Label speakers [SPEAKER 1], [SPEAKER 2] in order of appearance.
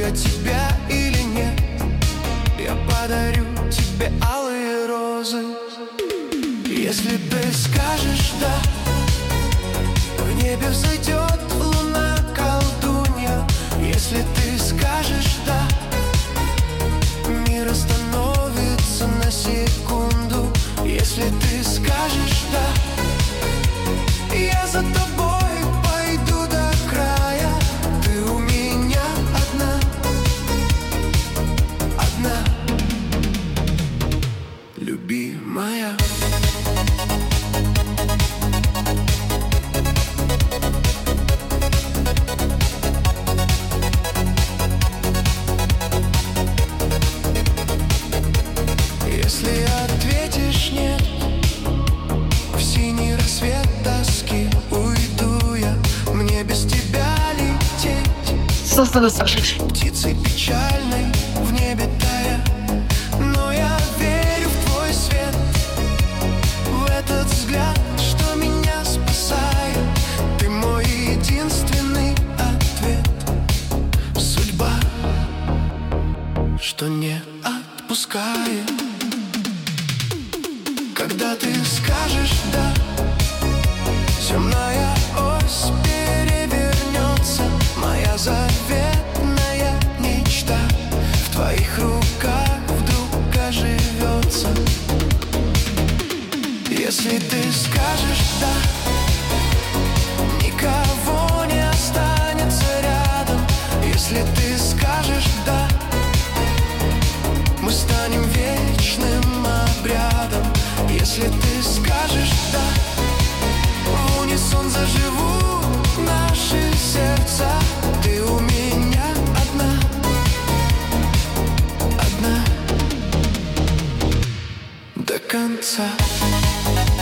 [SPEAKER 1] для тебя или нет. Я подарю тебе алые розы. Если ты скажешь да, в небе взойдет луна-колдунья. Если ты скажешь да, мир остановится на секунду. Если ты скажешь да, я за тобой пойду до края. Ты у меня одна, одна, любимая. Если ответишь нет, в синий рассвет тоски уйду я. Мне без тебя лететь птицей печальной в небе тая. Но я верю в твой свет, в этот взгляд, что меня спасает. Ты мой единственный ответ. Судьба, что не отпускает. Когда ты скажешь да, земная ось перевернется. Моя заветная мечта в твоих руках вдруг оживется. Если ты скажешь да, никого не останется рядом. Если ты скажешь да, мы станем вечным обрядом. Если ты скажешь да, в унисон заживут наши сердца. Ты у меня одна, одна, до конца.